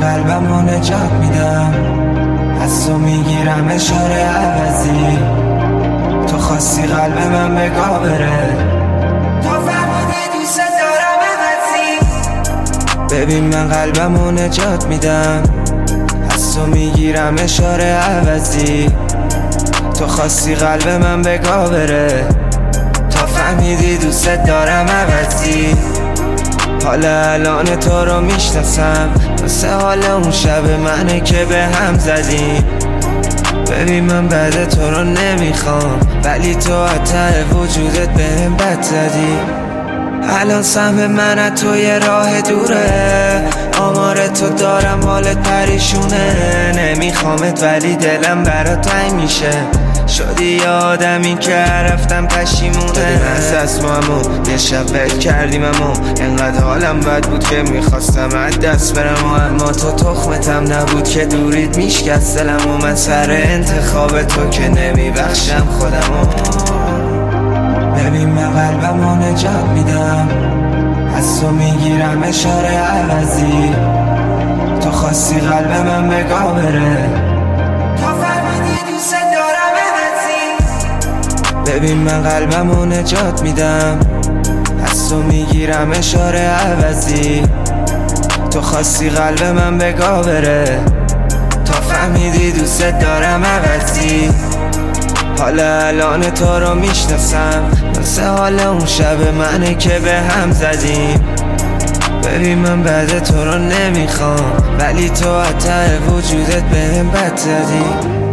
قلبمو نجات میدم، از تو میگیرم اشاره عوضی. تو خواستی قلب من بگا بره، تو فهمیدی دوست دارم عوضی. ببین من قلبمو نجات میدم، از تو میگیرم اشاره عوضی. تو خواستی قلب من بگا بره، تا فهمیدی دوست دارم عوضی. حالا الان تو رو میشناسم، مثل حال اون شب منه که به هم زدیم. ببین من بعد تو رو نمیخوام، ولی تو حتی وجودت بهم بد زدی. الان سهم من از تو یه راه دوره، آمار تو دارم حالت پریشونه. نمیخوامت ولی دلم برات تنگ میشه، شدی یه آدمی که رفتم پشیمونه. از دستمامو یه شب ول کردیم، اما انقدر حالم بد بود که میخواستم از دست برم. اما تو تخمتم نبود که دورید میشکست دلم، و من سر انتخاب تو که نمیبخشم خودمو. ببین من قلبمو نجات میدم، از تو میگیرم اشاره عوضی. تو خواستی قلب من بگا بره، تو فهمیدی دوست دارم عوضی. ببین من قلبمو نجات میدم، از تو میگیرم اشاره عوضی. تو خواستی قلب من بگا بره، تا فهمیدی دوست دارم عوضی. حالا الان تو رو میشناسم، مثل حال اون شب منه که به هم زدیم. ببین من بعد تو رو نمیخوام، ولی تو حتی وجودت بهم بد زدی.